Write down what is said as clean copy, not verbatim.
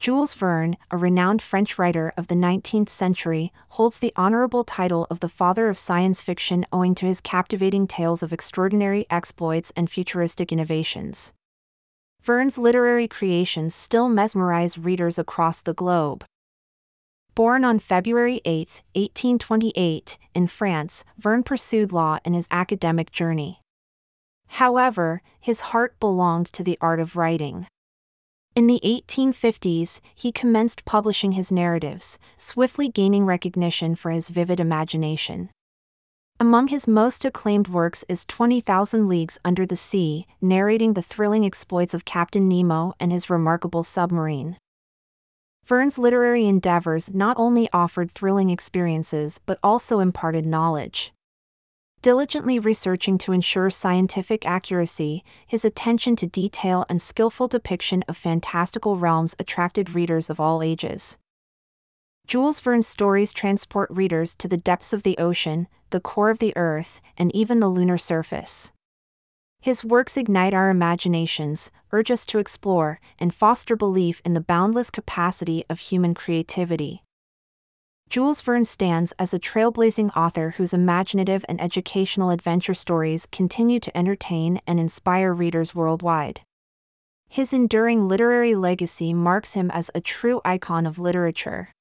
Jules Verne, a renowned French writer of the 19th century, holds the honorable title of the father of science fiction owing to his captivating tales of extraordinary exploits and futuristic innovations. Verne's literary creations still mesmerize readers across the globe. Born on February 8, 1828, in France, Verne pursued law in his academic journey. However, his heart belonged to the art of writing. In the 1850s, he commenced publishing his narratives, swiftly gaining recognition for his vivid imagination. Among his most acclaimed works is 20,000 Leagues Under the Sea, narrating the thrilling exploits of Captain Nemo and his remarkable submarine. Verne's literary endeavors not only offered thrilling experiences but also imparted knowledge. Diligently researching to ensure scientific accuracy, his attention to detail and skillful depiction of fantastical realms attracted readers of all ages. Jules Verne's stories transport readers to the depths of the ocean, the core of the earth, and even the lunar surface. His works ignite our imaginations, urge us to explore, and foster belief in the boundless capacity of human creativity. Jules Verne stands as a trailblazing author whose imaginative and educational adventure stories continue to entertain and inspire readers worldwide. His enduring literary legacy marks him as a true icon of literature.